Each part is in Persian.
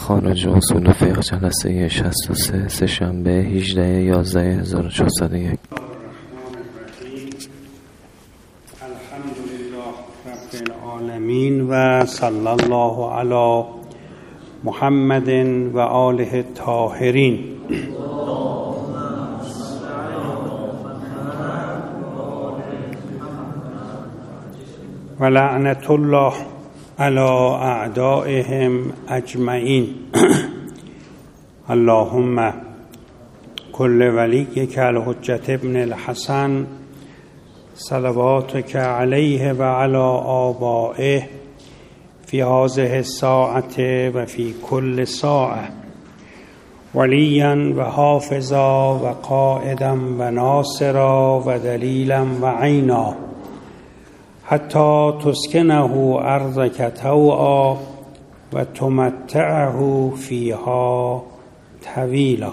خارج اصول فقه جلسه 63 سه‌شنبه 18/11/1401. الحمدلله رب العالمین و صلی الله علی محمد و آله الطاهرین. و لعنت الله علی اعدائهم اجمعین. اللهم کل ولیک الحجة ابن الحسن صلواتک علیه و علی آبائه فی هذه الساعة و فی کل ساعة ولیا و حافظا و قائدا و ناصرا و دلیلا و عینا حتی تسکنه ارضک طوعا و تمتعه فیها طویلا.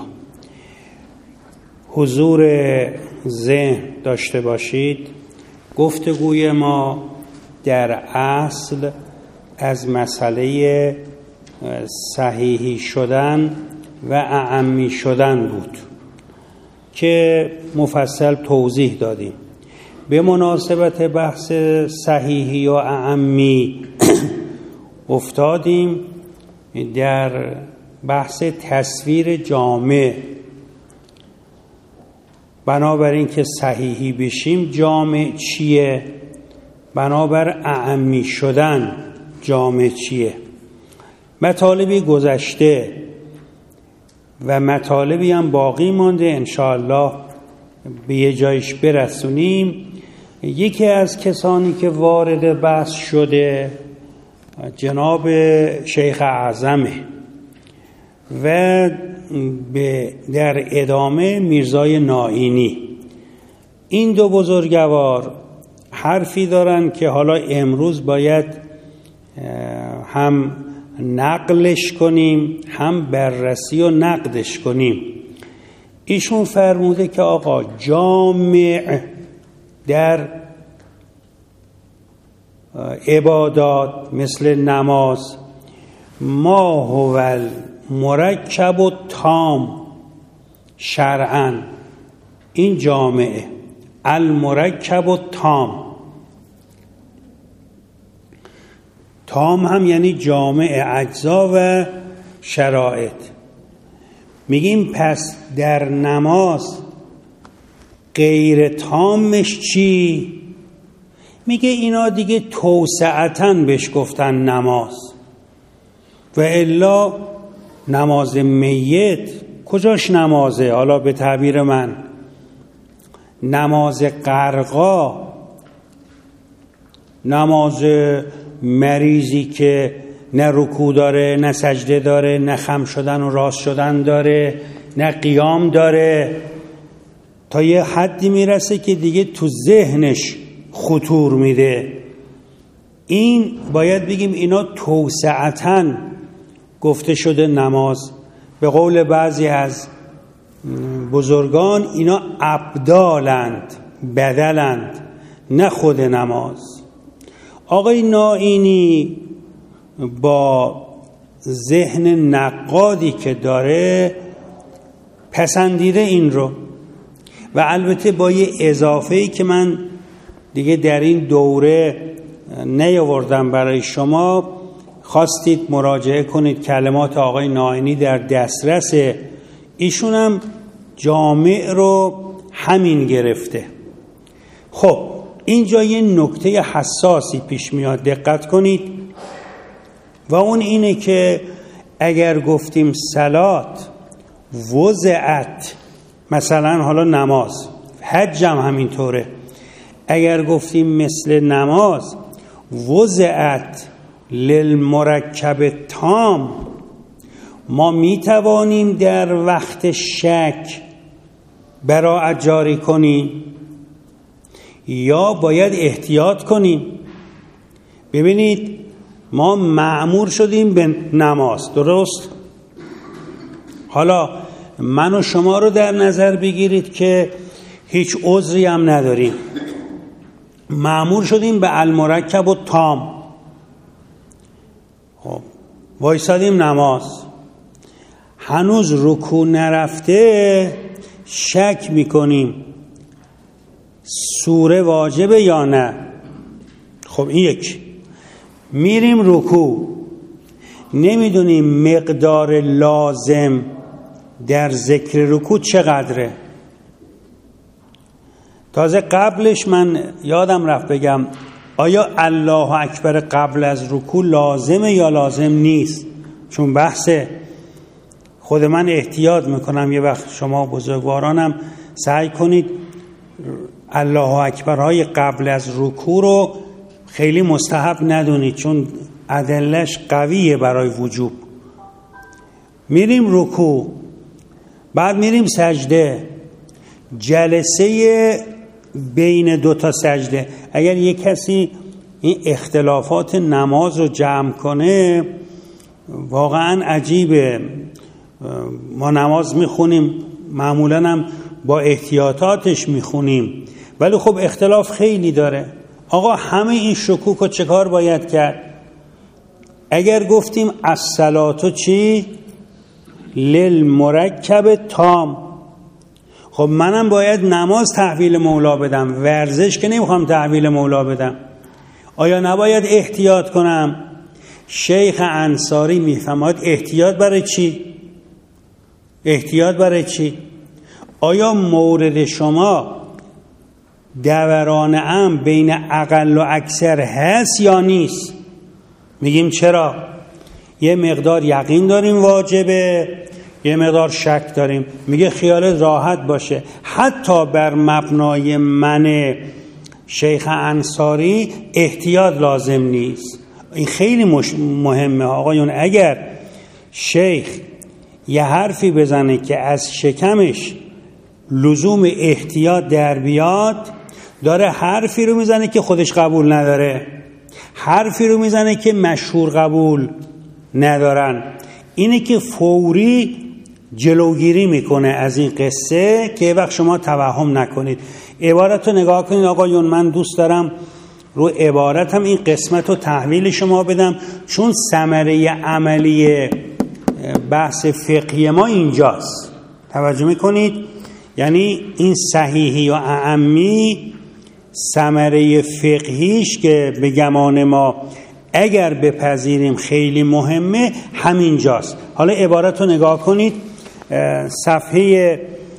حضور ذهن داشته باشید. گفتگوی ما در اصل از مسئله صحیحی شدن و اعمی شدن بود که مفصل توضیح دادیم. به مناسبت بحث صحیحی و اعمی افتادیم در بحث تصویر جامع. بنابراین که صحیحی بشیم جامع چیه؟ بنابر اعمی شدن جامع چیه؟ مطالبی گذشته و مطالبی هم باقی مانده، انشاءالله به یه جایش برسونیم. یکی از کسانی که وارد بحث شده جناب شیخ اعظمه و در ادامه میرزای نائینی. این دو بزرگوار حرفی دارن که حالا امروز باید هم نقلش کنیم هم بررسی و نقدش کنیم. ایشون فرموده که آقا جامع در عبادات مثل نماز ما هو المرکب و تام شرعاً، این جامعه المرکب و تام هم یعنی جامع اجزا و شرایط. میگیم پس در نماز غیر تامش چی؟ میگه اینا دیگه توسعتاً بهش گفتن نماز، و الا نماز میت کجاش نمازه؟ حالا به تعبیر من نماز غرقا، نماز مریضی که نه رکوع داره نه سجده داره نه خم شدن و راست شدن داره نه قیام داره، تا یه حدی میرسه که دیگه تو ذهنش خطور میده. این باید بگیم اینا توسعتاً گفته شده نماز. به قول بعضی از بزرگان اینا ابدالند، بدلند، نه خود نماز. آقای نائینی با ذهن نقادی که داره پسندیده این رو، و البته با یه اضافه‌ای که من دیگه در این دوره نیاوردم برای شما. خواستید مراجعه کنید، کلمات آقای نائینی در دسترس ایشون هم جامع رو همین گرفته. خب اینجا یه نکته حساسی پیش میاد، دقت کنید، و اون اینه که اگر گفتیم صلات وضعت، مثلا حالا نماز، حج هم همینطوره، اگر گفتیم مثل نماز وضعت للمرکب تام، ما میتوانیم در وقت شک براءت جاری کنیم یا باید احتیاط کنیم؟ ببینید ما مأمور شدیم به نماز، درست؟ حالا من و شما رو در نظر بگیرید که هیچ عذری هم نداریم، مأمور شدیم به المرکب و تام. خب وایسادیم نماز، هنوز رکوع نرفته شک میکنیم سوره واجبه یا نه. خب این یک. میریم رکوع، نمیدونیم مقدار لازم در ذکر رکوع چقدره. تازه قبلش من یادم رفت بگم آیا الله اکبر قبل از رکوع لازمه یا لازم نیست؟ چون بحثه. خود من احتیاط میکنم یه وقت شما بزرگوارانم سعی کنید الله اکبرهای قبل از رکوع رو خیلی مستحب ندونید، چون ادله‌اش قویه برای وجوب. میریم رکوع، بعد میریم سجده. جلسه بین دو تا سجده، اگر یک کسی این اختلافات نماز رو جمع کنه واقعا عجیبه. ما نماز میخونیم، معمولا هم با احتیاطاتش میخونیم، ولی خب اختلاف خیلی داره. آقا همه این شکوک رو چه کار باید کرد؟ اگر گفتیم الصلاة چی؟ للمرکب تام، خب منم باید نماز تحویل مولا بدم، ورزش که نمیخوام تحویل مولا بدم. آیا نباید احتیاط کنم؟ شیخ انصاری میفرماید احتیاط برای چی؟ احتیاط برای چی؟ آیا مورد شما دوران امر بین اقل و اکثر هست یا نیست؟ میگیم چرا؟ یه مقدار یقین داریم واجبه، یه مقدار شک داریم. میگه خیالت راحت باشه، حتی بر مبنای من شیخ انصاری احتیاط لازم نیست. این خیلی مهمه آقایون. اگر شیخ یه حرفی بزنه که از شکمش لزوم احتیاط در بیاد، داره حرفی رو میزنه که خودش قبول نداره، حرفی رو میزنه که مشهور قبول ندارن. اینه که فوری جلوگیری میکنه از این قصه که وقت شما توهم نکنید. عبارت رو نگاه کنید آقایون. من دوست دارم رو عبارتم این قسمت رو تحویل شما بدم، چون ثمره عملی بحث فقهی ما اینجاست. توجه میکنید؟ یعنی این صحیحی و اعمی ثمره فقهیش که به گمان ما اگر بپذیریم خیلی مهمه همینجاست. حالا عبارت رو نگاه کنید. صفحه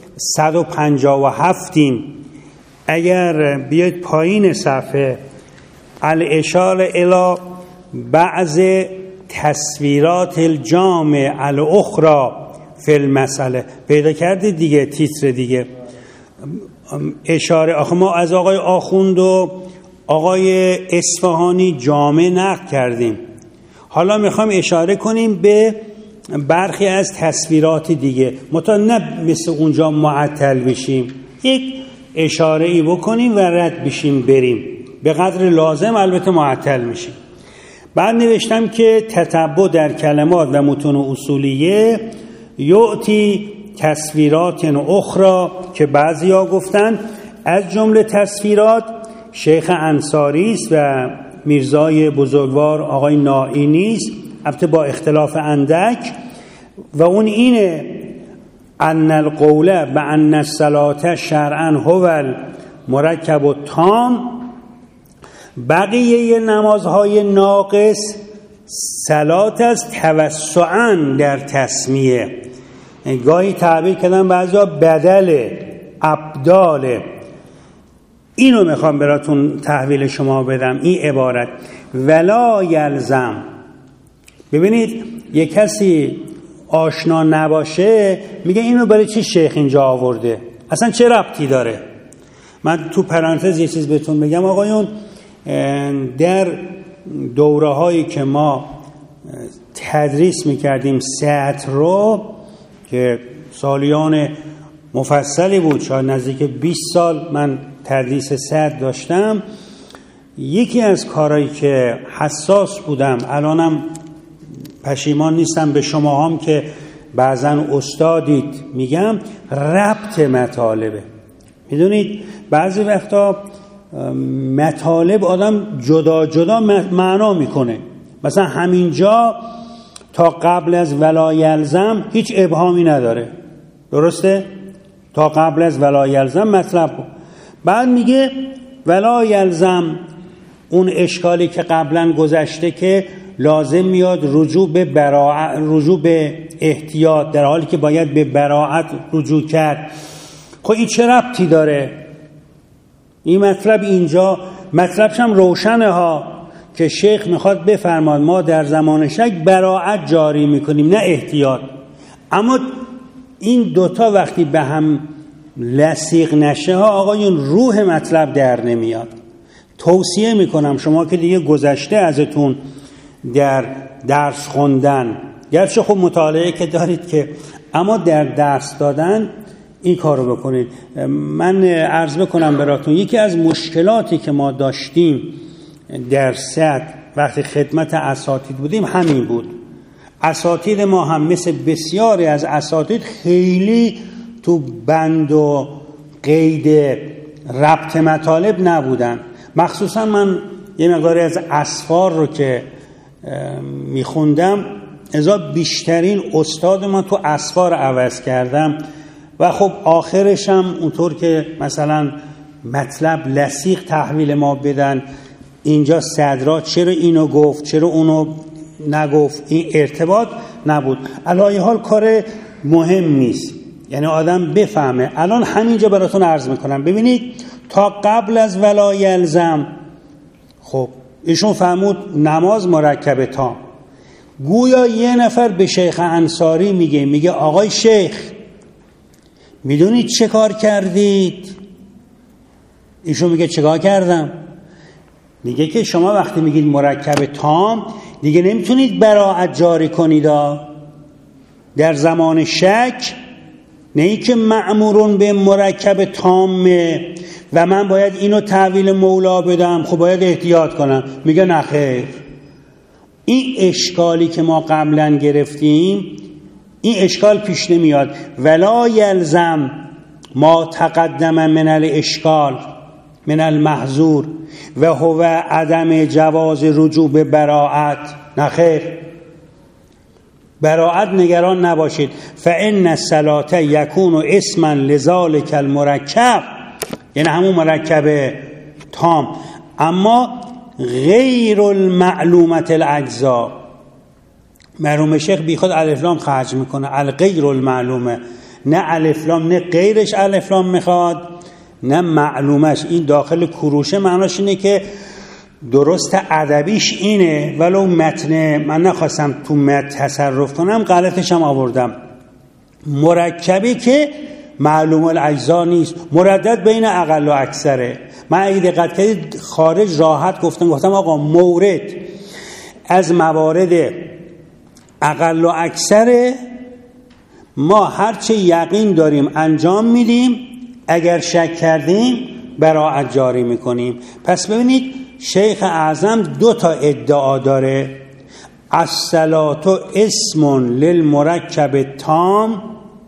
157 اگر بیاید پایین صفحه، الاشاره الی بعض تصویرات الجامع الاخرى فی المسئله، پیدا کردید دیگه تیتر دیگه. اشاره آخه ما از آقای آخوند و آقای اصفهانی جامع نقل کردیم، حالا میخوام اشاره کنیم به برخی از تصویرات دیگه، نه مثل اونجا معطل بشیم، یک اشاره ای بکنیم و رد بشیم بریم، به قدر لازم البته معطل میشیم. بعد نوشتم که تتبع در کلمات و متون اصولیه یعطی تصویرات اخرى، که بعضیا گفتن از جمله تصویرات شیخ انصاری است و میرزای بزرگوار آقای نائینی است، البته با اختلاف اندک، و اون اینه ان القول بان الصلاه شرعا هو المرکب التام، بقیه نمازهای ناقص صلات از توسعاً در تسمیه، گاهی تعبیر کردن بعضا بدل ابدال. اینو میخوام براتون تحویل شما بدم، این عبارت ولا یلزم. ببینید یک کسی آشنا نباشه میگه اینو برای چی شیخ اینجا آورده، اصلا چه ربطی داره؟ من تو پرانتز یه چیز بهتون بگم آقایون، در دوره هایی که ما تدریس میکردیم سطر رو که سالیان مفصلی بود، شاید نزدیک 20 سال من تدریس سطر داشتم، یکی از کارهایی که حساس بودم، الانم پشیمان نیستم به شما هم که بعضا استادید میگم، ربط مطالبه. میدونید بعضی وقتا مطالب آدم جدا جدا معنا میکنه. مثلا همینجا تا قبل از ولا یلزم هیچ ابهامی نداره، درسته؟ تا قبل از ولا یلزم مطلب. بعد میگه ولا یلزم اون اشکالی که قبلا گذشته که لازم میاد رجوع به براءت، رجوع به احتیاط، در حالی که باید به براءت رجوع کرد. خب این چه ربطی داره؟ این مطلب اینجا مطلبش هم روشنه ها، که شیخ میخواد بفرماد ما در زمان شک براءت جاری میکنیم نه احتیاط. اما این دوتا وقتی به هم لصیق نشه ها آقایون روح مطلب در نمیاد. توصیه میکنم شما که دیگه گذشته ازتون در درس خوندن، گرچه خب مطالعه که دارید که، اما در درس دادن این کارو بکنید. من عرض بکنم براتون یکی از مشکلاتی که ما داشتیم در سطح وقتی خدمت اساتید بودیم همین بود. اساتید ما هم مثل بسیاری از اساتید خیلی تو بند و قید ربط مطالب نبودن. مخصوصا من یه مقداری از اسفار رو که میخوندم ازا بیشترین استاد من تو اسفار عوض کردم و خب آخرش هم اونطور که مثلا مطلب لصیق تحویل ما بدن، اینجا صدرا چرا اینو گفت چرا اونو نگفت، این ارتباط نبود. علی حال کار مهم نیست، یعنی آدم بفهمه. الان همینجا براتون عرض میکنم. ببینید تا قبل از ولا یلزم، خب ایشون فرمود نماز مرکب تام. گویا یه نفر به شیخ انصاری میگه آقای شیخ میدونید چه کار کردید؟ ایشون میگه چه کار کردم؟ میگه که شما وقتی میگید مرکب تام دیگه نمیتونید براءت جاری کنید در زمان شک، نه ای که مأمورون به مرکب تامه و من باید اینو تحویل مولا بدم، خب باید احتیاط کنم. میگه نه خیر، این اشکالی که ما قبلا گرفتیم این اشکال پیش نمیاد. ولا یلزم ما تقدم من الاشکال من المحظور و هو عدم جواز رجوع به براءت. نه خیر، براءت نگران نباشید. فإن الصلاة یکون اسما لذلک المرکب، یعنی همون مرکب تام، اما غیر المعلومت الاجزاء. مرحوم شیخ بی خود الف لام خرج میکنه، الغیر المعلومه، نه الف لام نه غیرش الف لام میخواد نه معلومش. این داخل کروشه معناش اینه که درست ادبیش اینه، ولو متن من نخواستم تو متن تصرف کنم غلطش هم آوردم. مرکبی که معلوم الاجزا نیست، مردد بین اقل و اکثره. من اگه دقت کردید خارج راحت گفتم آقا مورد از موارد اقل و اکثره، ما هرچه یقین داریم انجام میدیم، اگر شک کردیم براءت جاری میکنیم. پس ببینید شیخ اعظم 2 تا ادعا داره. الصلاة اسم للمرکب تام.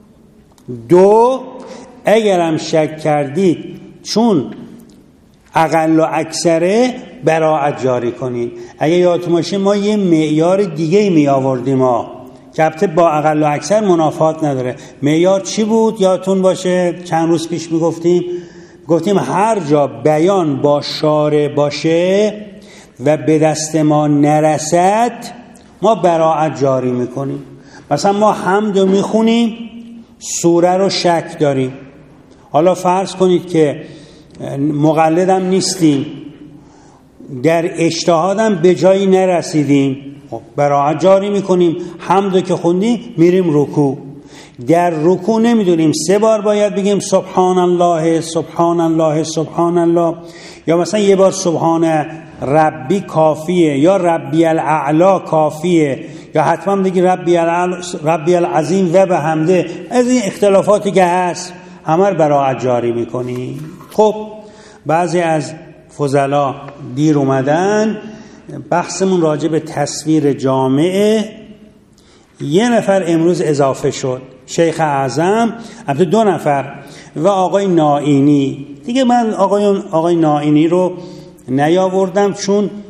2 اگرم شک کردید چون اقل و اکثره براءت جاری کنید. اگه یادتون باشه ما یه معیار دیگه می آوردیم که البته با اقل و اکثر منافات نداره. معیار چی بود یادتون باشه؟ چند روز پیش گفتیم هر جا بیان با شارع باشه و به دست ما نرسد ما براءت جاری میکنیم. مثلا ما حمد رو میخونیم، سوره رو شک داریم. حالا فرض کنید که مقلدم نیستیم، در اجتهادم به جایی نرسیدیم، براءت جاری میکنیم. حمد که خوندیم میریم رکوع، در رکوع نمیدونیم 3 بار باید بگیم سبحان الله سبحان الله سبحان الله، یا مثلا 1 بار سبحان ربی کافیه، یا ربی الاعلا کافیه، یا حتما بگی ربی العظیم و به حمده. از این اختلافاتی که هست همه براءت جاری میکنیم. خب بعضی از فضلا دیر اومدن، بحثمون راجع به تصویر جامعه. 1 نفر امروز اضافه شد، شیخ اعظم، البته 2 نفر و آقای نائینی. دیگه من آقای نائینی رو نیاوردم چون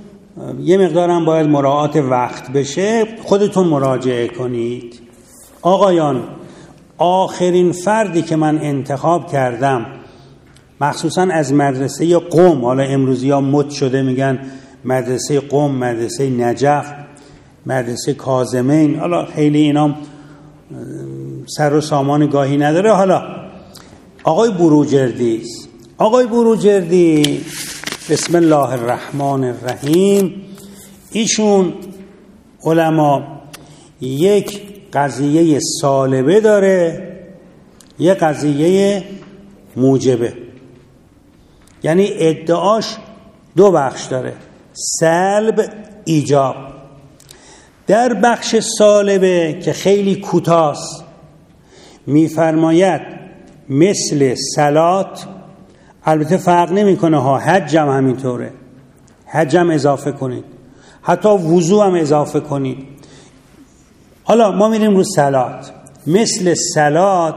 یه مقدارم باید مراعات وقت بشه، خودتون مراجعه کنید. آقایان، آخرین فردی که من انتخاب کردم مخصوصا از مدرسه قم، حالا امروزی ها مد شده میگن مدرسه قم، مدرسه نجف، مدرسه کاظمین، حالا خیلی اینا سر و سامان گاهی نداره. حالا آقای بروجردی است. آقای بروجردی بسم الله الرحمن الرحیم، ایشون علما یک قضیه سالبه داره، یک قضیه موجبه. یعنی ادعاش دو بخش داره، سلب، ایجاب. در بخش سالبه که خیلی کوتاست میفرماید مثل صلات، البته فرق نمیکنه ها، حج هم همینطوره، حج هم اضافه کنید، حتی وضو هم اضافه کنید. حالا ما میریم رو صلات. مثل صلات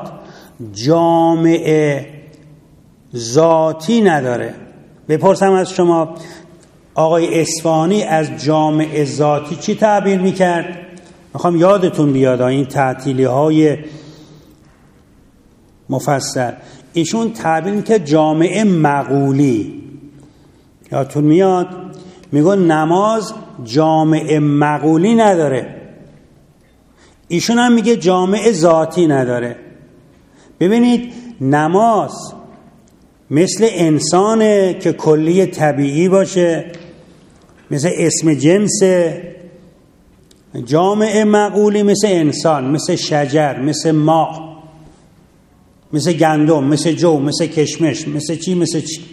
جامع ذاتی نداره. بپرسم از شما، آقای اصفهانی از جامع ذاتی چی تعبیر میکرد؟ میخوام یادتون بیاد این تعطیلی های مفصل. ایشون تعبیر میکرد جامع مقولی. یادتون میاد؟ میگن نماز جامع مقولی نداره. ایشون هم میگه جامع ذاتی نداره. ببینید نماز مثل انسانه که کلی طبیعی باشه، مثل اسم جنسه. جامع مقولی مثل انسان، مثل شجر، مثل ماء، مثل گندم، مثل جو، مثل کشمش، مثل چی، مثل چی،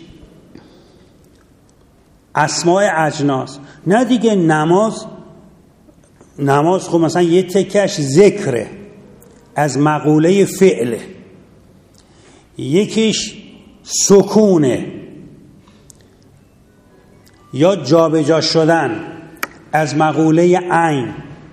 اسماء اجناس. نه دیگه نماز خب مثلا یه تکش ذکره، از مقوله فعله، یکیش سکونه یا جابجا شدن، از مقوله عین،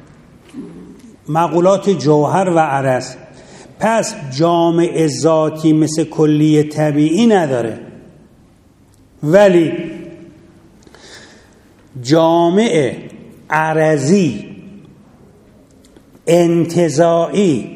مقولات جوهر و عرض. پس جامع ذاتی مثل کلی طبیعی نداره، ولی جامع عرضی انتزاعی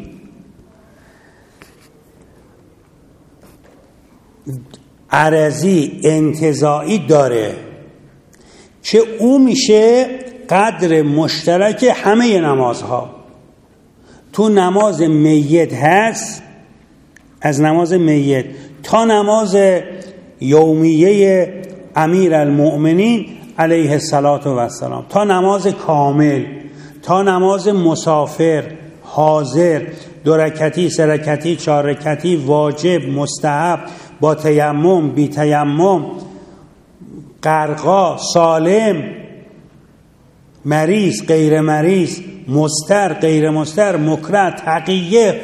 داره که او میشه قدر مشترک همه نمازها. تو نماز میت هست، از نماز میت تا نماز یومیه امیر المؤمنین علیه السلام، تا نماز کامل، تا نماز مسافر، حاضر، 2 رکعتی، 3 رکعتی، 4 رکعتی، واجب، مستحب، با تیمم، بی تیمم، غرقا، سالم، مریض، غیر مریض، مستر، غیر مستر، مکره، تقیه،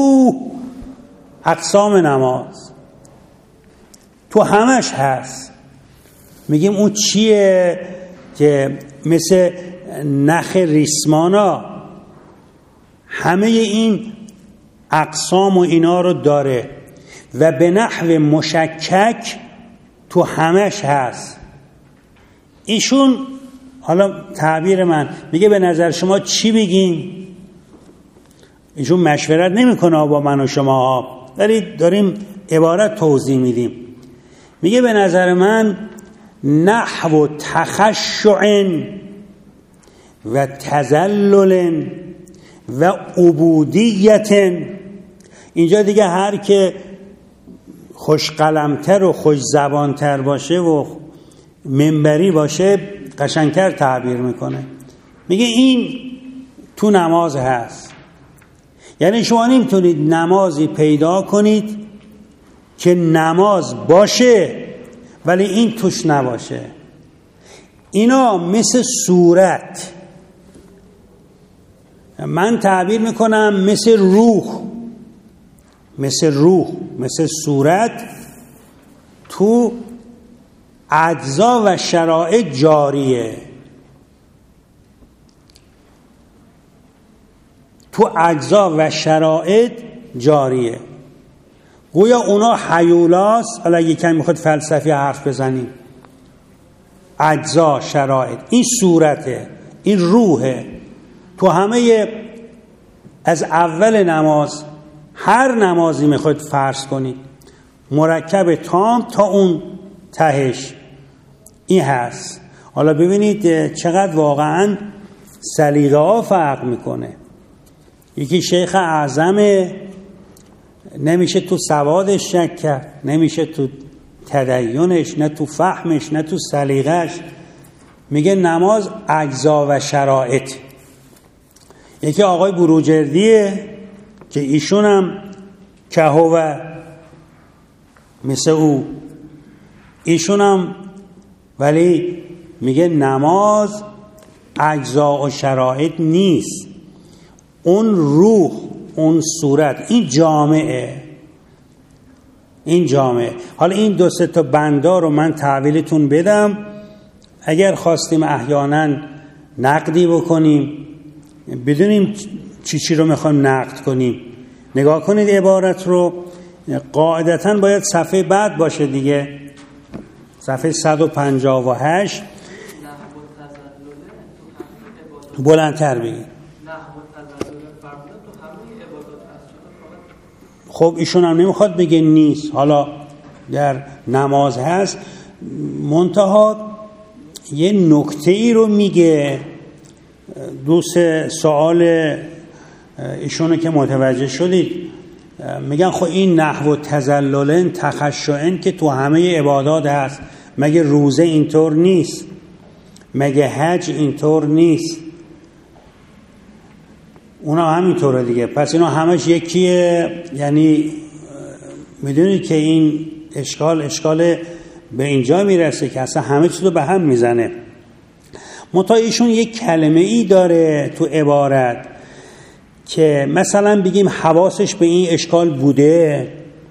اقسام نماز تو همش هست. میگیم اون چیه که مثل نخ ریسمانا همه این اقسام و اینا رو داره و به نحو مشکک تو همش هست. ایشون حالا تعبیر من میگه به نظر شما چی بگیم؟ ایشون مشورت نمیکنه با من و شما، ولی داریم عبارت توضیح میدیم. میگه به نظر من نحو تخشع و تذلل و عبودیت. اینجا دیگه هر که خوش قلمتر و خوش زبانتر باشه و منبری باشه قشنگتر تعبیر میکنه. میگه این تو نماز هست. یعنی شما نمیتونید نمازی پیدا کنید که نماز باشه ولی این توش نباشه. اینا مثل صورت، من تعبیر میکنم مثل روح، مثل صورت تو اجزا و شرایط جاریه. گویا اونا حیولاست. حالا اگه کمی میخواد فلسفی حرف بزنیم، اجزا شرایط، این صورته، این روحه. تو همه از اول نماز هر نمازی میخواید فرض کنید مرکب تام تا اون تهش این هست. حالا ببینید چقدر واقعا سلیقه ها فرق میکنه. یکی شیخ اعظمه، نمیشه تو سوادش شک کرد، نمیشه تو تدینش، نه تو فهمش، نه تو سلیقهش. میگه نماز اجزا و شرایط. یکی آقای بروجردیه که ایشون هم کهوه مثل او، ایشون هم ولی میگه نماز اجزا و شرایط نیست، اون روح، اون صورت، این جامعه، این جامعه. حالا این دو سه تا بندا رو من تعویلتون بدم، اگر خواستیم احیانا نقدی بکنیم بدونیم چی رو میخوایم نقد کنیم. نگاه کنید عبارت رو، قاعدتاً باید صفحه بعد باشه دیگه، صفحه 158. بلندتر بگید. خب ایشون هم نمیخواد بگه نیست، حالا در نماز هست. منتها یه نکته ای رو میگه، دوست سوال ایشونو که متوجه شدید، میگن خب این نحو تذللن تخشعن که تو همه عبادات هست، مگه روزه اینطور نیست؟ مگه حج اینطور نیست؟ اونا همینطوره دیگه. پس اینا همش یکیه. یعنی میدونید که این اشکال به اینجا میرسه که اصلا همه چیز رو به هم میزنه. منتها ایشون یک کلمه ای داره تو عبارت که مثلا بگیم حواسش به این اشکال بوده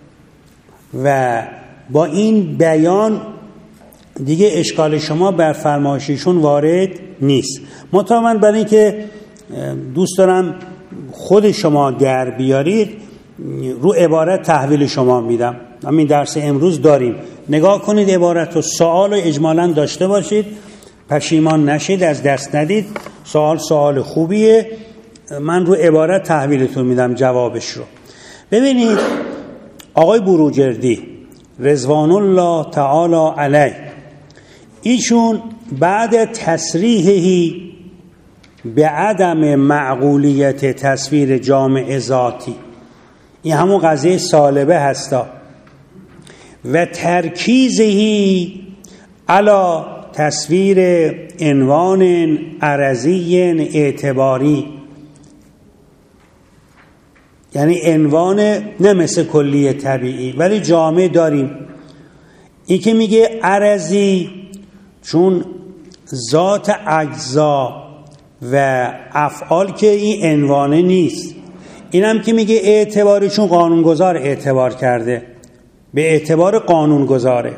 و با این بیان دیگه اشکال شما بر فرمایششون وارد نیست. منتها من برای اینکه دوست دارم خود شما در بیارید رو عبارت تحویل شما میدم. همین درس امروز داریم، نگاه کنید عبارت رو، سوال رو اجمالاً داشته باشید، پشیمان نشید، از دست ندید. سوال خوبیه، من رو عبارت تحویلتون میدم جوابش رو. ببینید آقای بروجردی رضوان الله تعالی علیه، ایشون بعد تصریحی به عدم معقولیت تصویر جامع ذاتی، این همون قضیه سالبه هستا، و ترکیزهی علی تصویر عنوان عرضی اعتباری، یعنی عنوان نه مثل کلی طبیعی ولی جامع داریم. این که میگه عرضی چون ذات اجزا و افعال که این عنوانه نیست. اینم که میگه اعتباری چون قانونگذار اعتبار کرده، به اعتبار قانونگذاره.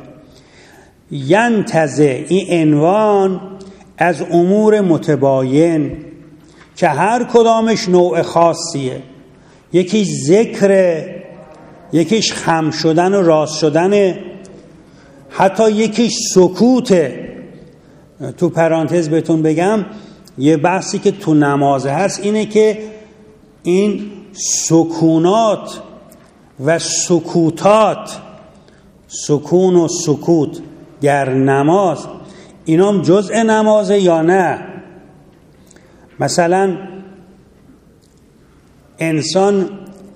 ینتزع، این عنوان از امور متباین که هر کدامش نوع خاصیه، یکیش ذکره، یکیش خم شدن و راست شدنه، حتی یکیش سکوته. تو پرانتز بهتون بگم یه بحثی که تو نماز هست اینه که این سکونات و سکوتات، سکون و سکوت در نماز، اینام جزء نمازه یا نه؟ مثلا انسان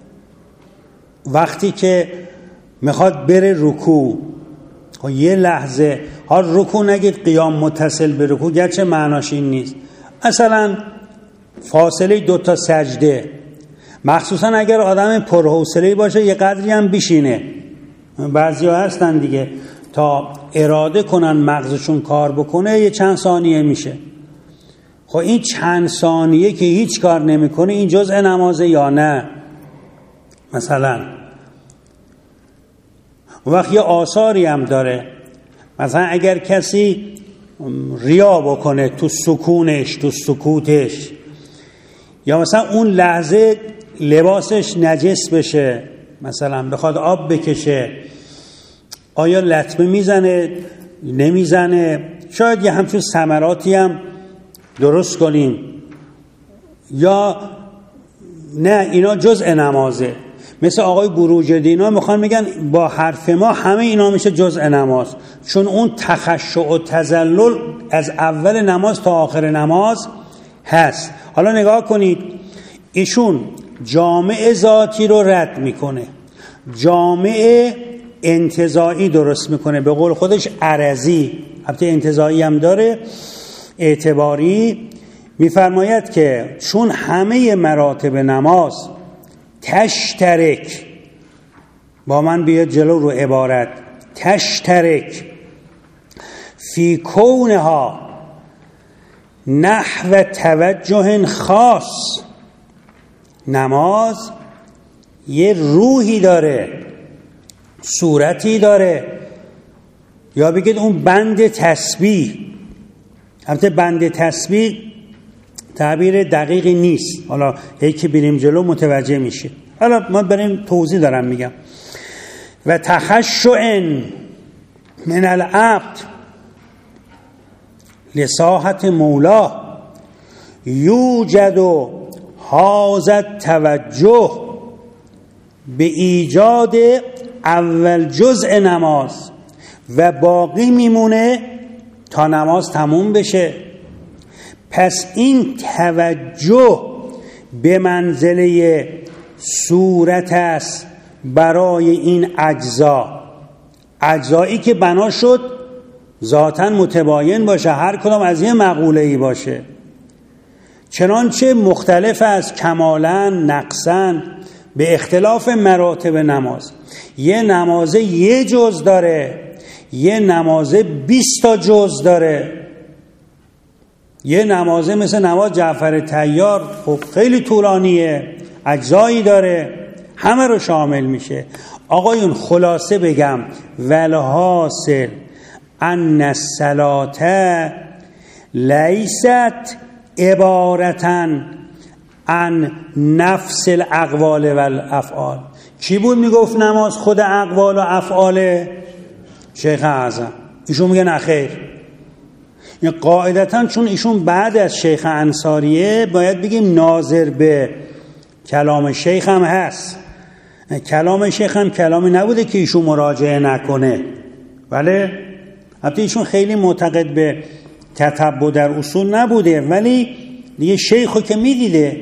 وقتی که میخواد بره رکوع، یه لحظه ها رکوع نگید قیام متصل به رکوع، گرچه معناش این نیست، مثلا فاصله 2 سجده، مخصوصا اگر آدم پرحوصله‌ای باشه یه قدری هم بشینه. بعضیا هستن دیگه تا اراده کنن مغزشون کار بکنه یه چند ثانیه میشه. خب این چند ثانیه که هیچ کار نمیکنه این جزء نمازه یا نه؟ مثلا وقت یه آثاری هم داره، مثلا اگر کسی ریا بکنه تو سکونش، تو سکوتش، یا مثلا اون لحظه لباسش نجس بشه، مثلا بخواد آب بکشه، آیا لطمه میزنه نمیزنه، شاید یه همچون ثمراتی هم درست کنیم، یا نه اینا جزء نمازه. مثل آقای بروجردی ها میخوان میگن با حرف ما همه اینا میشه جزء نماز، چون اون تخشع و تذلل از اول نماز تا آخر نماز هست. حالا نگاه کنید، ایشون جامع ذاتی رو رد میکنه، جامع انتزاعی درست میکنه، به قول خودش عرضی، البته انتزاعی هم داره، اعتباری. میفرماید که چون همه مراتب نماز تشترک، با من بیاد جلو رو عبارت، تشترک فی کونها نحو توجه خاص، نماز یه روحی داره، صورتی داره، یا بگید اون بند تسبیح. البته بند تسبیح تعبیر دقیقی نیست، حالا یکی بریم جلو متوجه میشه. حالا ما بریم توضیح دارم میگم. و تخشع من العبد لساحت مولا یوجد هذا توجه به ایجاد اول جزء نماز و باقی میمونه تا نماز تموم بشه. پس این توجه به منزله صورت است برای این اجزایی که بنا شد ذاتاً متباین باشه، هر کدام از یه مقوله‌ای باشه، چنانچه مختلف از کمالاً نقصاً به اختلاف مراتب نماز. یه نمازه یه جز داره، یه نمازه 20 تا جز داره. یه نمازه مثل نماز جعفر طیار خب خیلی طولانیه، اجزایی داره، همه رو شامل میشه. آقایون خلاصه بگم، والحاصل ان الصلاة لیست عبارتاً عن نفس الاقوال والافعال. کی بود میگفت نماز خود اقوال و افعاله؟ شیخ اعظم. ایشون میگن اخیر. این قاعدتاً چون ایشون بعد از شیخ انصاریه باید بگیم ناظر به کلام شیخ هم هست. کلام شیخ هم کلامی نبوده که ایشون مراجعه نکنه، بله؟ البته ایشون خیلی معتقد به تتبع در اصول نبوده، ولی دیگه شیخو که میدیده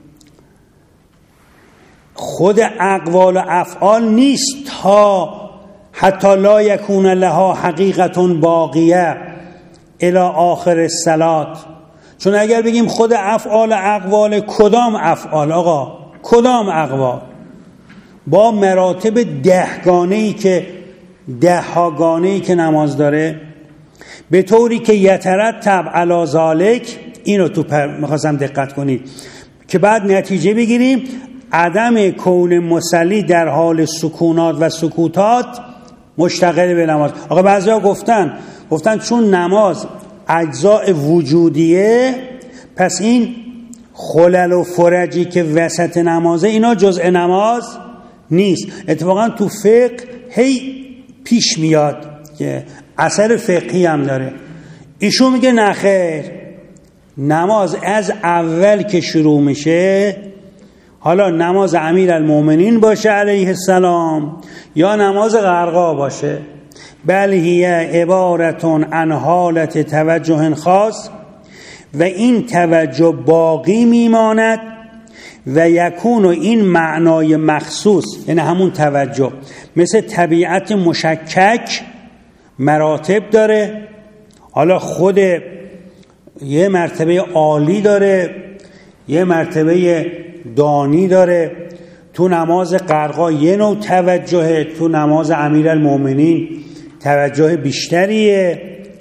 خود اقوال و افعال نیست تا حتی لا یکون لها حقیقت باقیه الی آخر الصلاة. چون اگر بگیم خود افعال و اقوال، کدام افعال آقا؟ کدام اقوال؟ با مراتب 10 گانه‌ای که 10 گانه‌ای که نماز داره، به طوری که یترتب علی ذالک، اینو تو می‌خواستم دقت کنید که بعد نتیجه بگیریم عدم کون مصلی در حال سکونات و سکوتات مشتغل به نماز. آقا بعضیا گفتن چون نماز اجزاء وجودیه، پس این خلل و فرجی که وسط نمازه اینا جزء نماز نیست. اتفاقا تو فقه هی پیش میاد که اثر فقهی هم داره. ایشون میگه نخیر، نماز از اول که شروع میشه، حالا نماز امیرالمومنین باشه علیه السلام یا نماز غرقا باشه، بل هی عبارتون عن حالت توجه خاص، و این توجه باقی میماند و یکون، و این معنای مخصوص یعنی همون توجه، مثل طبیعت مشکک مراتب داره. حالا خود یه مرتبه عالی داره، یه مرتبه دانی داره. تو نماز غرقا یه نوع توجه، تو نماز امیرالمومنین توجه بیشتریه.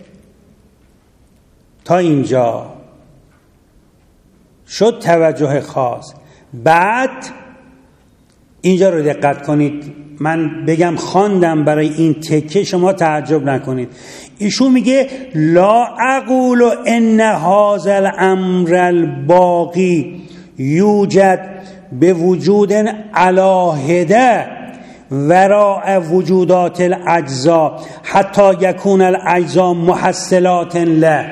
تا اینجا شد توجه خاص. بعد اینجا رو دقت کنید، من بگم خواندم برای این تکه، شما تعجب نکنید. ایشون میگه لا اقول ان هذا الامر الباقی یوجد به وجود علاهده وراء وجودات الاجزا حتی یکون الاجزا محصلات له.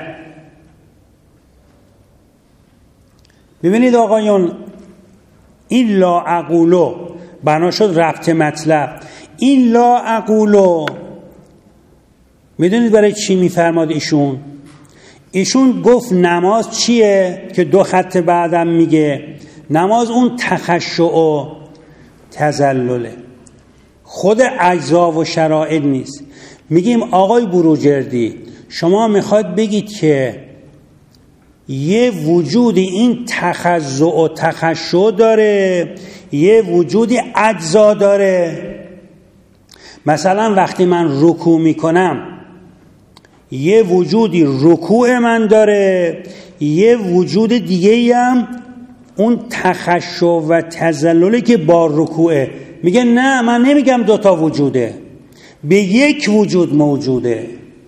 ببینید آقایون، این لا اقولو بنا شد ربط مطلب. این لا اقولو میدونید برای چی میفرماد ایشون گفت نماز چیه که 2 خط بعدم میگه نماز اون تخشع و تذلله، خود اجزا و شرائط نیست. میگیم آقای بروجردی شما میخواد بگید که یه وجودی این تخزع و تخشع داره، یه وجودی اجزا داره. مثلا وقتی من رکوع میکنم یه وجودی رکوع من داره، یه وجود دیگه هم اون تخشع و تذللی که با رکوعه. میگه نه، من نمیگم 2 تا وجوده، به یک وجود موجوده.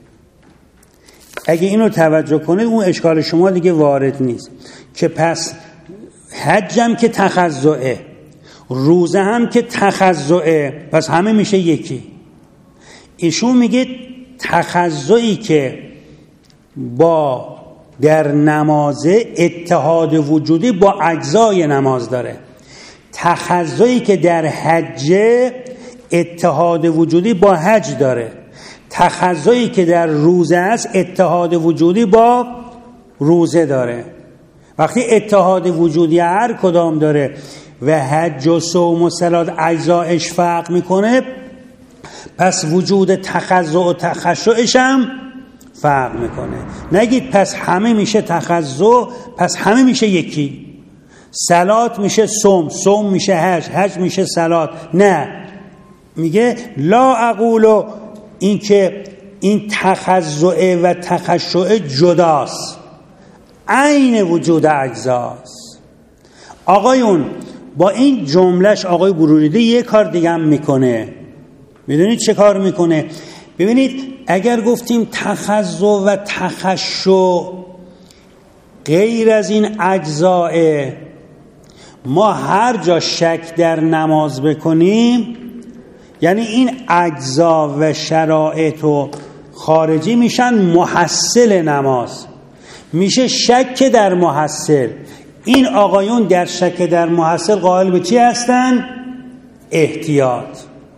اگه اینو توجه کنید اون اشکال شما دیگه وارد نیست که پس حج هم که تخزعه، روزه هم که تخزعه، پس همه میشه یکی. ایشون میگه تخزعی که با در نماز اتحاد وجودی با اجزای نماز داره، تخزعی که در حج اتحاد وجودی با حج داره، تخزعی که در روزه است اتحاد وجودی با روزه داره. وقتی اتحاد وجودی هر کدام داره و حج و صوم و صلات اجزایش فرق میکنه، پس وجود تخزع و تخشعش هم فرق میکنه. نگید پس همه میشه تخزع، پس همه میشه یکی. صلات میشه صوم، صوم میشه حج، حج میشه صلات. نه، میگه لا اقولو این که این تخزع و تخشع جداست، عین وجود اجزاست. آقایون با این جملهش آقای بروجردی یه کار دیگه هم میکنه. میدونید چه کار میکنه؟ ببینید اگر گفتیم تخزع و تخشع غیر از این اجزاء، ما هر جا شک در نماز بکنیم یعنی این اجزا و شرائط و خارجی میشن محصل نماز، میشه شک در محصل. این آقایون در شک در محصل قائل به چی هستن؟ احتیاط.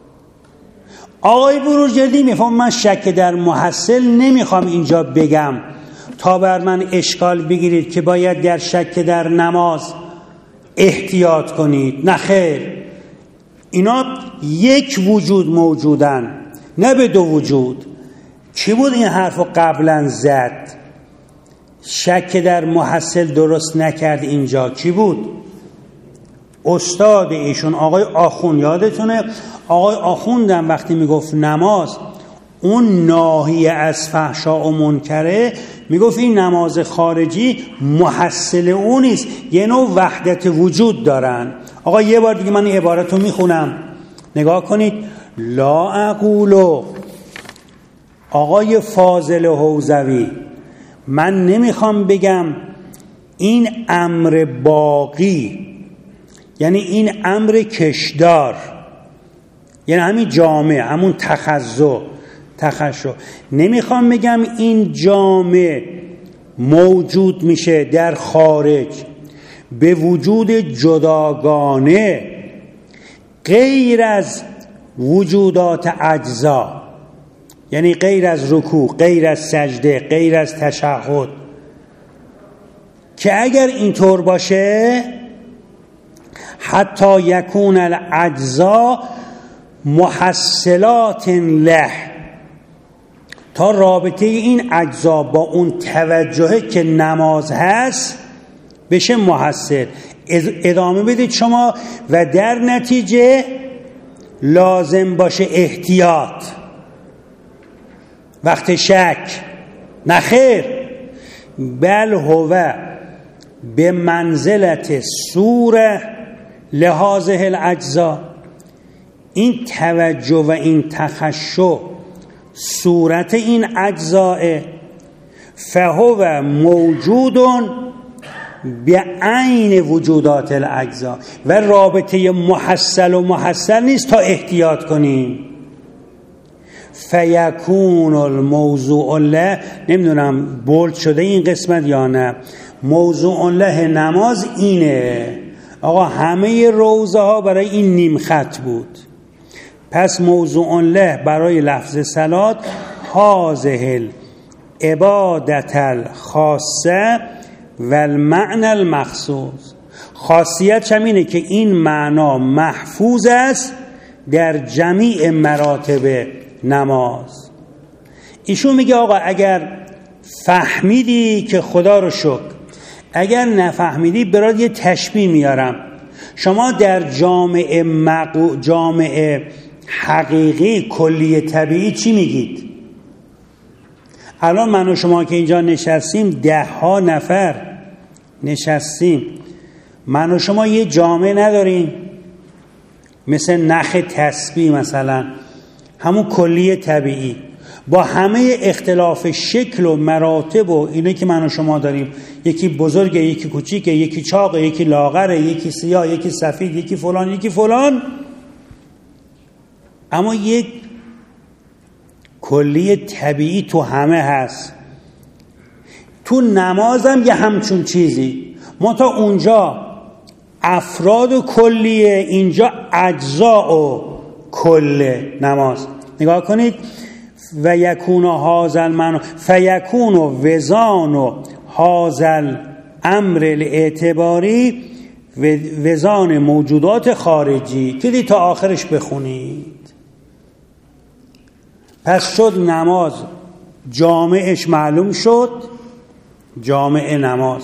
آقای بروجردی میفهم من شک در محصل نمیخوام اینجا بگم تا بر من اشکال بگیرید که باید در شک در نماز احتیاط کنید. نه خیر، اینا یک وجود موجودن، نه به 2 وجود. کی بود این حرفو قبلا زد؟ شک در محصل درست نکرد اینجا. کی بود؟ استاد ایشون آقای آخوند. یادتونه آقای آخوندم وقتی میگفت نماز اون ناهی از فحشا و منکره، میگفت این نماز خارجی محصل اون نیست، یه نوع وحدت وجود دارن. آقا یه بار دیگه من این عبارتو میخونم، نگاه کنید. لا اقولو آقای فاضل حوزوی، من نمیخوام بگم این امر باقی یعنی این امر کشدار، یعنی همین جامعه، همون تخزع تخشع، نمیخوام بگم این جامعه موجود میشه در خارج به وجود جداگانه غیر از وجودات اجزا، یعنی غیر از رکوع، غیر از سجده، غیر از تشهد. که اگر اینطور باشه حتی یکون الاجزا محصلات له، تا رابطه این اجزا با اون توجهه که نماز هست بشه محصل. ادامه بدید شما و در نتیجه لازم باشه احتیاط وقت شک. نخیر، بل هو به منزلت سوره لحاظه الاجزا، این توجه و این تخشع صورت این اجزاء، فهو موجود به عین وجودات الاجزا و رابطه محصل و محصل نیست تا احتیاط کنیم. فیکون الموضوع له، نمیدونم بولد شده این قسمت یا نه، موضوع له نماز اینه. آقا همه روزه ها برای این نیم خط بود، پس موضوع له برای لفظ صلات هازه العبادت الخاصه و المعنى المخصوص. خاصیت همینه که این معنا محفوظ است در جمیع مراتب نماز. ایشون میگه آقا اگر فهمیدی که خدا رو شکر، اگر نفهمیدی برات یه تشبیه میارم. شما در جامعه حقیقی کلی طبیعی چی میگید؟ الان من و شما که اینجا نشستیم 10 نفر نشستیم، من و شما یه جامعه نداریم مثل نخ تسبیح مثلا، همون کلی طبیعی با همه اختلاف شکل و مراتب و اینه که من و شما داریم، یکی بزرگه، یکی کوچیکه، یکی چاقه، یکی لاغره، یکی سیاه، یکی سفید، یکی فلان، یکی فلان، اما یک کلی طبیعی تو همه هست. تو نمازم یه همچون چیزی، منتها اونجا افراد و کلیه، اینجا اجزا و کل نماز. نگاه کنید، و یکون هازل من فیکون وزان و هازل امر الاعتباری وزان موجودات خارجی. دیدی تا آخرش بخونید. پس شد نماز جامعش معلوم شد، جامع نماز.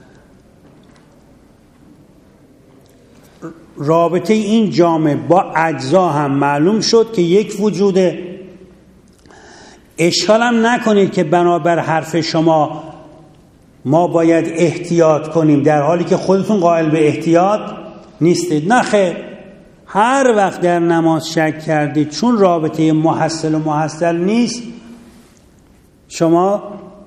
رابطه این جامع با اجزا هم معلوم شد که یک وجوده. اشکال هم نکنید که بنابر حرف شما ما باید احتیاط کنیم، در حالی که خودتون قائل به احتیاط نیستید. نه خیر، هر وقت در نماز شک کردید چون رابطه محصل و محصل نیست، شما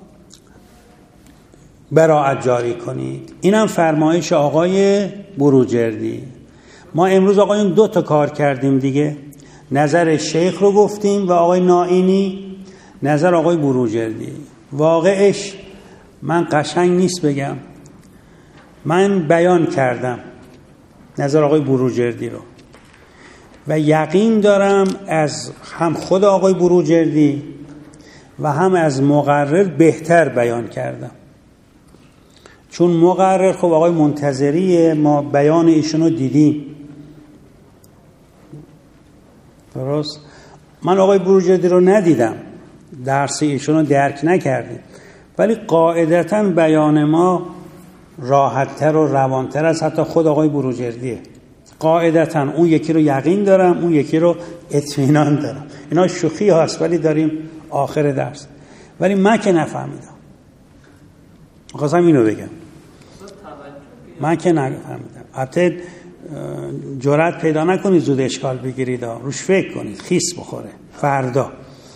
براءت جاری کنید. اینم فرمایش آقای بروجردی. ما امروز آقایون 2 کار کردیم دیگه، نظر شیخ رو گفتیم و آقای نائینی نظر آقای بروجردی. واقعش من قشنگ نیست بگم، من بیان کردم نظر آقای بروجردی رو و یقین دارم از هم خود آقای بروجردی و هم از مقرر بهتر بیان کردم، چون مقرر خب آقای منتظریه، ما بیان ایشونو دیدیم. درست؟ من آقای بروجردی رو ندیدم، درس ایشونو درک نکردیم، ولی قاعدتاً بیان ما راحت‌تر و روان‌تر از حتی خود آقای بروجردیه. قاعدتاً اون یکی رو یقین دارم، اون یکی رو اطمینان دارم. اینا شوخی هست ولی داریم آخر درس. ولی من که نفهمیدم، خواستم اینو بگم، من که نفهمیدم. البته جرأت پیدا نکنید زود اشکال بگیرید، روش فکر کنید، خیس بخوره فردا.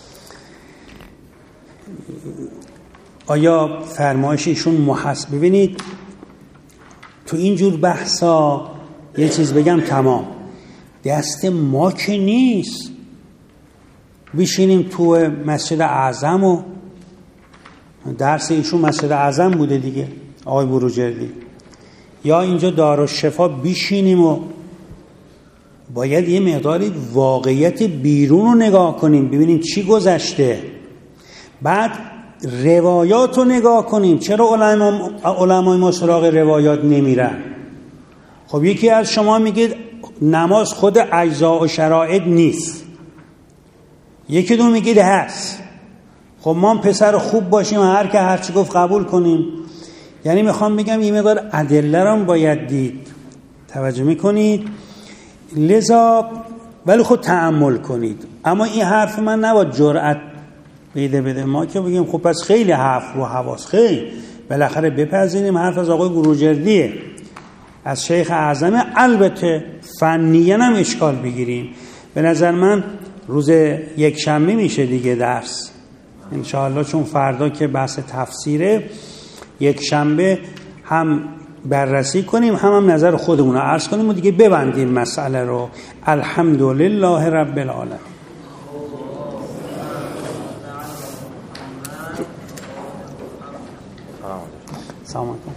آیا فرمایش ایشون محس؟ ببینید تو اینجور بحثا یه چیز بگم تمام، دست ما که نیست بشینیم تو مسجد اعظم و درس ایشون مسجد اعظم بوده دیگه آقای بروجردی، یا اینجا دارالشفا بشینیم و باید یه مقداری واقعیت بیرون رو نگاه کنیم، ببینیم چی گذشته، بعد روایات رو نگاه کنیم. چرا علمای ما سراغ روایات نمیرن؟ خب یکی از شما میگید نماز خود اجزا و شرایط نیست، یکی دو میگید هست. خب ما پسر خوب باشیم هر که هرچی گفت قبول کنیم؟ یعنی میخوام بگم یه مقدار ادله رو باید دید، توجه میکنید؟ لذا ولی خود تأمل کنید. اما این حرف من نباید جرأت بده ما که بگیم خب پس خیلی حرف رو حواس، خیلی بالاخره بپذیریم حرف از آقای بروجردیه، از شیخ اعظم، البته فنیاً هم اشکال بگیریم. به نظر من روز یک شنبه میشه دیگه درس انشاءالله، چون فردا که بحث تفسیره، یک شنبه هم بررسی کنیم، هم نظر خودمون رو عرض کنیم و دیگه ببندیم مسئله رو. الحمدلله رب العالمین. سلام علیکم.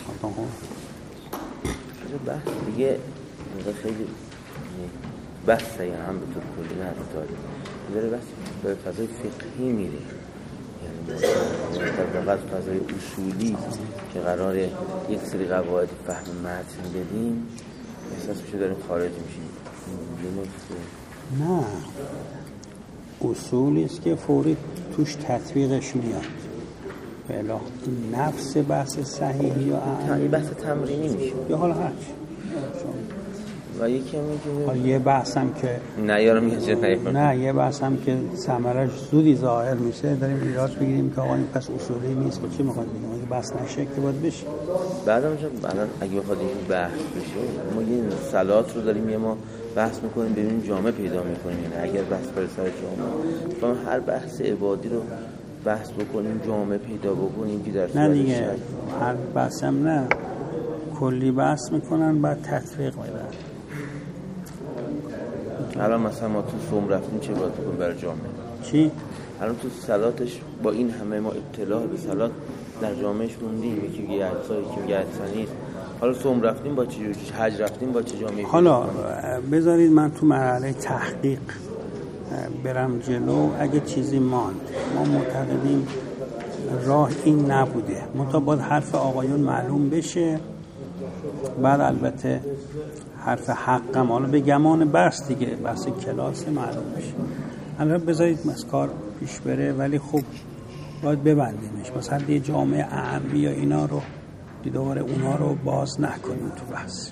بحث دیگه خیلی بحثه هم به طور کلی نه داره داره بحث به فضای فقهی میره، یعنی فقط فضای اصولی که قراره یک سری قواعد فهم متن بدیم احساس میشه داریم خارج میشیم. نه، اصولی است که فوری توش تطبیقش میاد. بلا نفس بحث صحیح یا این بحث تمرینی میشه یا حالا هرچی و یکی هم میگه یه بحثم که نه یه بحثم که ثمرش زودی ظاهر میشه داریم ایراد بگیریم که آقا این پس اصولی نیست. خب چی میخواد بگیم؟ اگه بحث نشه که باید بشه. بعدم الان اگه بخواد این بحث بشه ما یه صلات رو داریم، یه ما بحث میکنیم ببینیم جامعه پیدا میکنیم، یعنی اگر بحث بر سر جامعه ما هر بحث عبادی رو بحث بکنیم جامعه پیدا بکنیم که در نه دیگه هر بحثم نه، کلی بحث میکنن بعد تطبیق میدن. الان مثلا ما تو صوم رفتیم چه باید بکنیم برای جامعه؟ چی؟ الان تو صلاتش با این همه ما اطلاع به صلات در جامعهش موندیم، یکی میگه اجزا یکی میگه اجزا نیست. حالا صوم رفتیم با چه جوری، حج رفتیم با چه جامعه؟ حالا بذارید من تو مرحله تحقیق برم جلو. اگه چیزی ماند ما معتقدیم راه این نبوده، منتها باید حرف آقایون معلوم بشه، بعد البته حرف حقم حالا به گمان بحث دیگه بحث کلاس معلوم بشه. الان بذارید مسکار پیش بره، ولی خب باید ببندیمش. مثلا یه جامعه اعمی یا اینا رو دوباره اونا رو باز نکنیم تو بحث.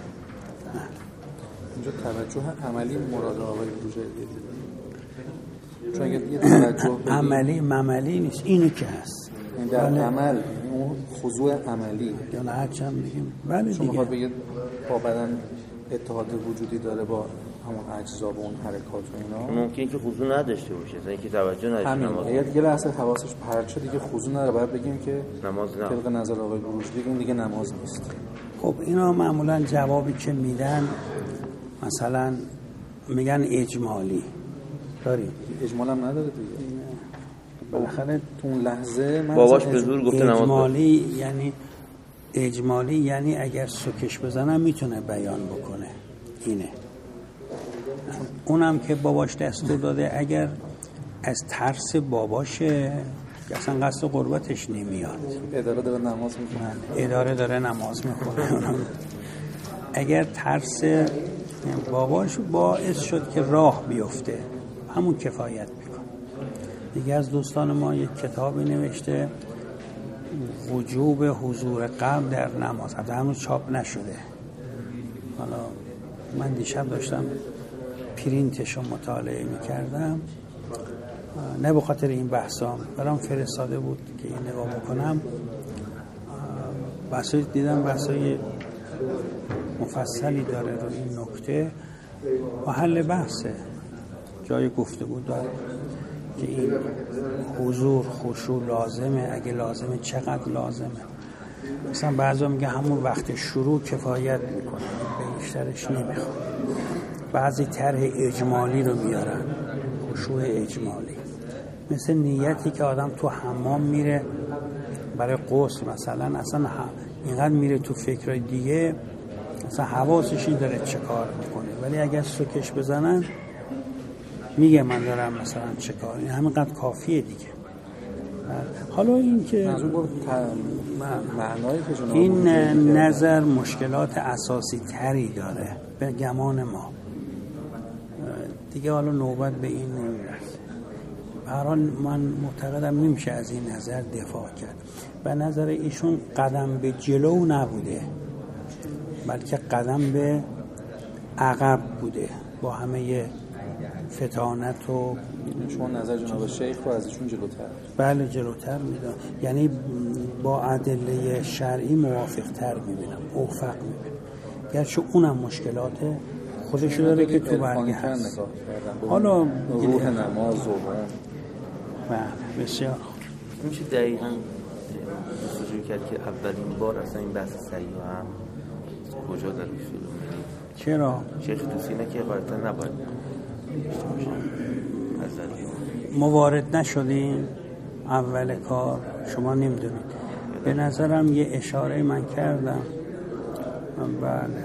اینجا توجه عملی مراد آقای بروجردی، چون اگه یه توجه عملی نیست، اینو که هست این در عمل اون خضوع عملی یا نه هرچی هم بگیم ولی چون دیگه میخواد بگه با بدن اتحاد وجودی داره با همون اجزا و اون حرکات و اینا، ممکنه که خضوع نداشته باشه، مثلا اینکه توجه نداشته نماز. اگه دیگه لحظه حواسش پرچه دیگه خضوع نداره، باید بگیم که نماز نه، طبق نظر آقای بروجردی اون دیگه نماز نیست. خب اینا معمولا جوابی که میدن مثلا میگن اجمالی داریم، اجمال هم نداره دیگه. بالاخره تو اون لحظه باباش به زور گفته نماز اجمالی یعنی اگر سکش بزنم میتونه بیان بکنه. اینه اونم که باباش دستور داده اگر از ترس باباشه اصلا قصد قربتش نمیاد، اداره داره نماز میکنه، اداره داره نماز میکنه اگر ترس باباش باعث شد که راه بیفته همون کفایت میکنه. دیگه از دوستان ما یک کتابی نوشته وجوب حضور قلب در نماز، هنوز چاپ نشده. حالا من دیشب داشتم پرینتش رو مطالعه میکردم، نه به خاطر این بحثام برام فرستاده بود که این نگاه بکنم. بحثایی دیدم بحثای مفصلی داره رو این نکته و حل بحثه، جای گفتگو داره که این حضور خشوع لازمه، اگه لازمه چقدر لازمه. مثلا بعضا میگه همون وقت شروع کفایت میکنه به بیشترش نمیخواد. بعضی طرح اجمالی رو میارن، خشوع اجمالی، مثل نیتی که آدم تو حمام میره برای غسل مثلا، اصلا اینقدر میره تو فکرای دیگه مثلا حواسشی داره چه کار میکنه، ولی اگر سکش بزنن میگه من دارم مثلا چه کار، این همینقدر کافیه دیگه. حالا این که این نظر مشکلات اساسی تری داره به گمان ما دیگه، حالا نوبت به این نمیرسه. به هر حال من معتقدم نمیشه از این نظر دفاع کرد. به نظر ایشون قدم به جلو نبوده بلکه قدم به عقب بوده با همه فتانت و شما نظر جناب شیخ رو از ایشون جلوتر؟ بله جلوتر میدونم، یعنی با ادله شرعی موافق تر میبینم، اوفق میبینم، گرچه اونم مشکلات خودشو داره که تو برگه هست. حالا روح نماز و بسیار میشه دقیقاً جستجو کرد که اولین بار اصلا این بحث صحیح هم کجا در شروع می‌کنه؟ چرا؟ شیخ توسی نه که قاعدتا نباید ما وارد نشدیم اول کار، شما نمیدونید. به نظرم یه اشاره من کردم. بله،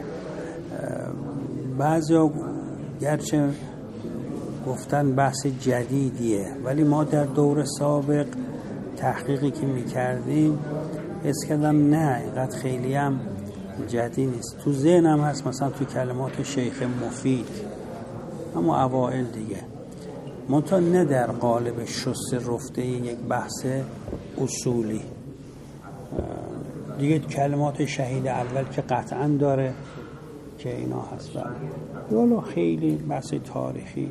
بعضیا گرچه گفتن بحث جدیدیه، ولی ما در دور سابق تحقیقی که میکردیم حس کردم نه اینقدر خیلی هم جدید نیست. تو ذهنم هست مثلا تو کلمات شیخ مفید اما اوائل دیگه، منتها نه در قالب شست رفته یک بحث اصولی دیگه. کلمات شهید اول که قطعا داره که اینا هست، ولی خیلی بحث تاریخی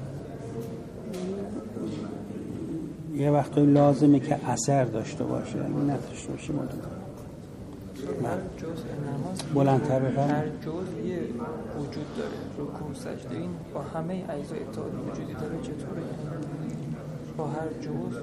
یه وقتی لازمه که اثر داشته باشه، اگه نداشته باشه ما هر جزء نماز بلندتر بفرم. هر جزء یه وجود داره، رکوع سجده این با همه اجزای اتحاد وجودی داره. چطوره با هر جزء؟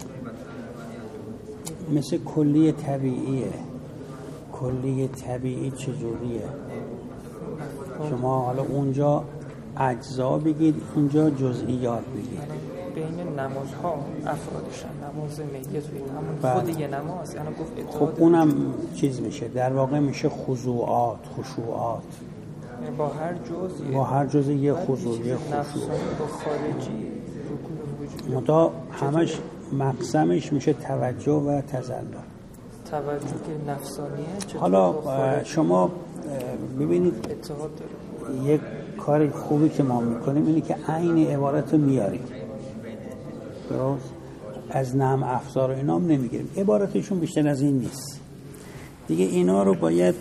مثل کلی طبیعیه. کلی طبیعی چجوریه؟ شما حالا اونجا اجزا بگید، اونجا جزئیات بگید. بین نمازها افرادشن، نماز میت و همون خود یه نماز، یعنی گفت اتحاد. خب اونم چیز میشه، در واقع میشه خضوعات، خشوعات. با هر جزء، با هر جزء یه خضوع، یه خشوع. با خارجی رکوع وجود. متا همش مقسمش میشه توجه و تذلل. توجه که نفسانیه. حالا شما ببینید اتحاد داره. یک کار خوبی که ما میکنیم اینه که عین عبارت رو میاریم، درست؟ از نعم افزار و اینام نمیگیریم، عبارتشون بیشتر از این نیست دیگه. اینا رو باید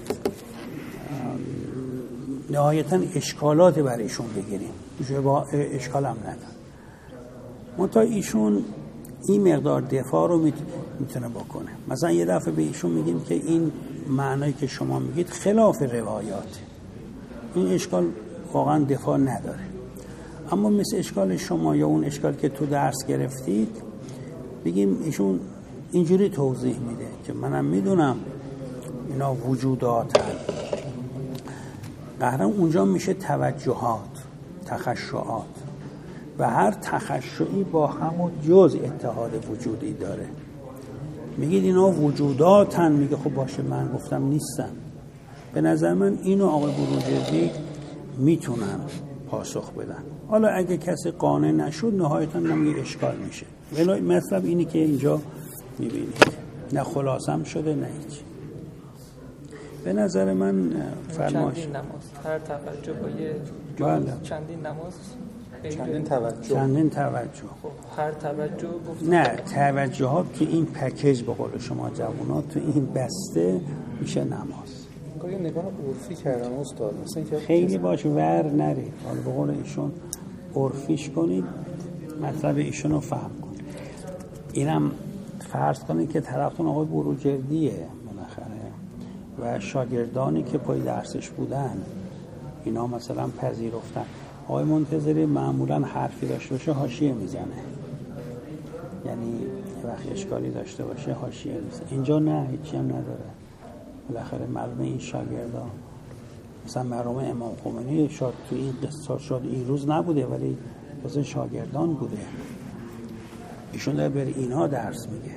نهایتاً اشکالات برایشون بگیریم، اشکال هم ندارم. منتها ایشون این مقدار دفاع رو میتونه بکنه. مثلا یه دفعه به ایشون میگیم که این معنایی که شما میگید خلاف روایات، این اشکال واقعا دفاع نداره. اما مثل اشکال شما یا اون اشکال که تو درس گرفتید، بگیم ایشون اینجوری توضیح میده که منم میدونم اینا وجودات هست، قهرم اونجا میشه توجهات، تخشعات، و هر تخشعی با همون جزء اتحاد وجودی داره. میگید اینا وجوداتن، میگه خب باشه من گفتم نیستن. به نظر من اینو آقای بروجردی میتونن پاسخ بدن. حالا اگه کسی قانع نشد نهایتاً نمیگه اشکال میشه. ولی مطلب اینی که اینجا میبینید نه خلاصم شده نه هیچ. به نظر من فرمایش چندین نماز، هر توجه با یه بله. چندین نماز، چندین توجه. خب هر توجه نه توجهات تو این پکیج به قول شما جوانات تو این بسته میشه نماز. یه نگاه عرفی کردم استاد، مثلا که خیلی باش ور نرید، حالا به قول ایشون عرفیش کنید، مطلب ایشون رو فهم کنید. اینم فرض کنید که طرفتون آقای بروجردیه بالاخره و شاگردانی که پای درسش بودن اینا مثلا پذیرفتن. آقای منتظری معمولا حرفی داشته باشه حاشیه میزنه، یعنی وقتی اشکالی داشته باشه حاشیه میزنه. اینجا نه، هیچی هم نداره. بالاخره معلومه این شاگردان مثلا مرحوم امام خمینی شاید تو این قصه شاید این روز نبوده ولی واسه شاگردان بوده، ایشون داره بر اینها درس میگه.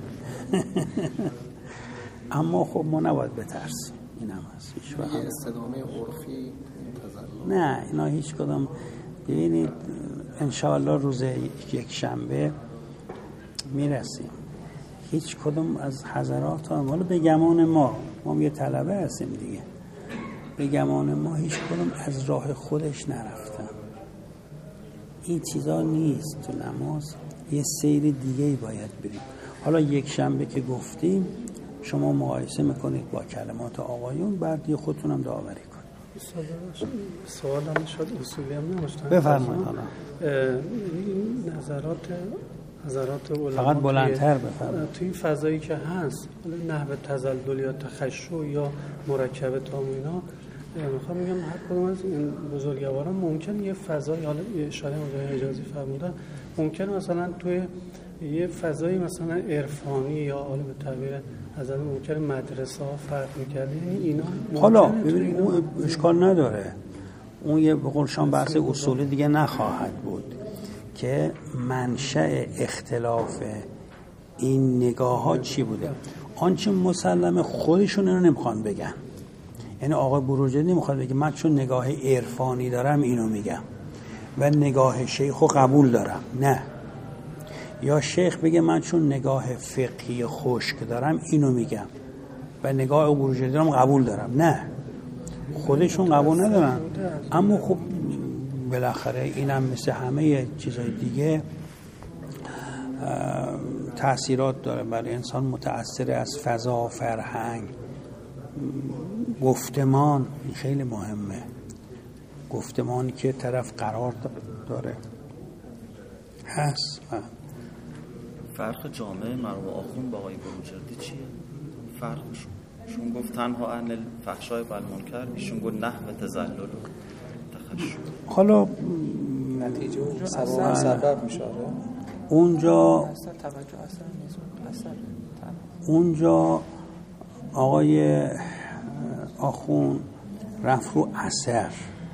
اما خب ما نباید بترسیم، این هم هست. هیچ وقت استدامه عرفی نه، اینا هیچ کدام. ببینید انشاءالله روز یک شنبه میرسیم، هیچ کدام از حضرات هم حالا به گمان ما یه طلبه هستیم دیگه، به گمان ما هیچ کدام از راه خودش نرفتن. این چیزا نیست. تو نماز یه سیر دیگه‌ای باید بریم. حالا یک شنبه که گفتیم شما مقایسه میکنید با کلمات آقایون، بعد یه خودتونم داوری کنید. سوال هم شاید اصولی هم نماشتن بفرمایید. حالا نظرات علما فقط بلندتر بفرمایید. توی این فضایی که هست، حالا نحو تزلزل یا تخشع یا مرکب تام اینا، میخوام بگم هر کدوم از این بزرگواران ممکن یه فضایی، حالا اشاره مقدار اجازی فرمودن، ممکن مثلا توی یه فضایی مثلا عرفانی یا حالا به تعبیر از اون ممکنه مدرسه ها فرق میکرده، یعنی اینا حالا ببینید اون اشکال نداره، اون یه به قول شما بحث اصولی دیگه نخواهد بود که منشأ اختلاف این نگاه ها چی بوده. آنچه مسلمه خودشون اینو نمیخوان بگن، یعنی آقای بروجردی نمیخواد بگه من چون نگاه عرفانی دارم اینو میگم و نگاه شیخو قبول دارم، نه. یا شیخ بگه من چون نگاه فقهی خشک دارم اینو میگم و نگاه بروجردی دارم قبول دارم، نه. خودشون قبول ندارن. اما خب بالاخره اینم مثل همه چیزهای دیگه تأثیرات داره برای انسان، متأثر از فضا، فرهنگ، گفتمان. خیلی مهمه گفتمانی که طرف قرار داره هست. فرق جامعه مرحوم آخوند با آقای بروجردی چیه؟ فرقشون شون گفت تنها عن الفحشاء و المنکر، ایشون گفت نحو تزلل و تخشع. حالا نتیجه سبب میشه. اونجا آقای آخوند رفت رو اثر.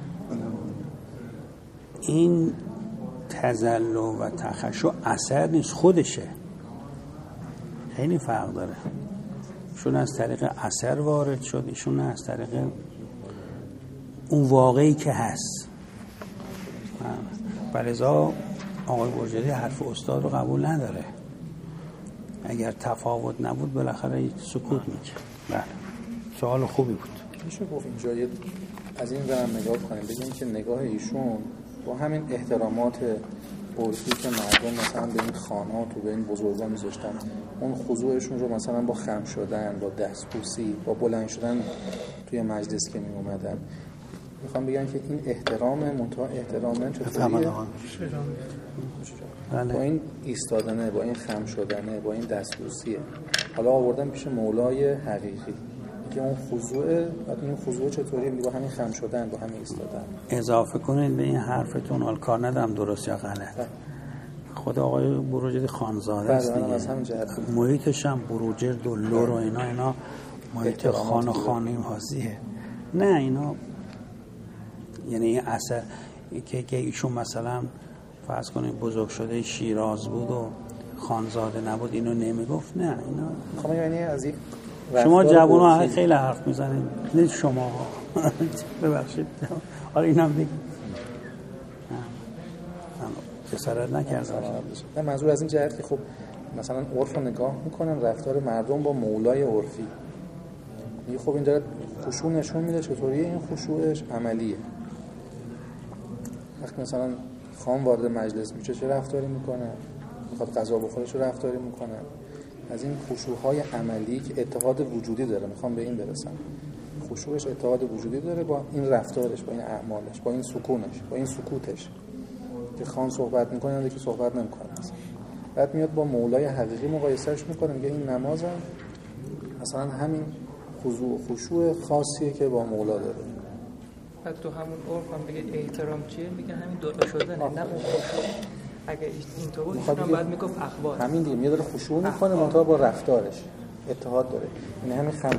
این تزلل و تخشع اثر نیست، خودشه. خیلی فرق داره. شون از طریق اثر وارد شد، ایشون از طریق اون واقعی که هست. بلذا آقای بروجردی حرف استاد رو قبول نداره. اگر تفاوت نبود بالاخره سکوت میکرد. بله، سوال خوبی بود. میشه گفت اینجا از این ورم نگاه کنیم، بگیم که نگاه ایشون با همین احترامات عرفی که مردم مثلا به این خانات و به این بزرگان میذاشتن، اون خضوعشون رو مثلا با خم شدن، با دستبوسی، با بلند شدن توی مجلس که می اومدن، میخوام بگم که این احترام منتها احترامه چطوریه؟ با این ایستادنه، با این خم شدنه، با این دستبوسیه. حالا آوردن پیش مولای حقیقی که اون خضوعه، این خضوع چطوریه؟ با همین خم شدن، با همین ایستادن. اضافه کنید به این حرفتون، حال کار ندارم درست یا غلط. خود آقای بروجردی خانزاده است دیگه، محیطش هم بروجرد و لور و اینا محیط خان و خانیم‌هازیه. نه اینا یعنی این اثر که ایشون مثلا فرض کنید بزرگ شده شیراز بود و خانزاده نبود اینو نمیگفت، نه. اینا خب یعنی از این شما جوونا خیلی حرف میزنید، نه شما ببخشید. حالا اینم بگید جسارت نکردم. نه منظور از این جهت که خب مثلا عرف رو نگاه میکنن، رفتار مردم با مولای عرفی، خب این داره خشوع نشون میده. چطوریه این خشوعش؟ عملیه. وقتی مثلا خان وارد مجلس میشه چه رفتاری میکنه؟ میخواد غذا بخوره چه رفتاری میکنه؟ از این خشوع‌های عملی که اتحاد وجودی داره، میخوام به این برسم. خشوعش اتحاد وجودی داره با این رفتارش، با این اعمالش، با این سکونش، با این سکوتش که خان صحبت میکنه یا که صحبت نمیکنه. بعد میاد با مولای حقیقی مقایسهش میکنه، میگه این نمازم مثلا همین خشوع خاصیه که با مولا داره. بعد تو همون عرف هم بگید احترام چیه؟ میگن همین دعا شدنه، نه اون خشوع. اگه اینطور بود ایشون هم باید میگفت اخبار. همین دیگه میاد خشوع میکنه منتها با رفتارش اتحاد داره. این همین خم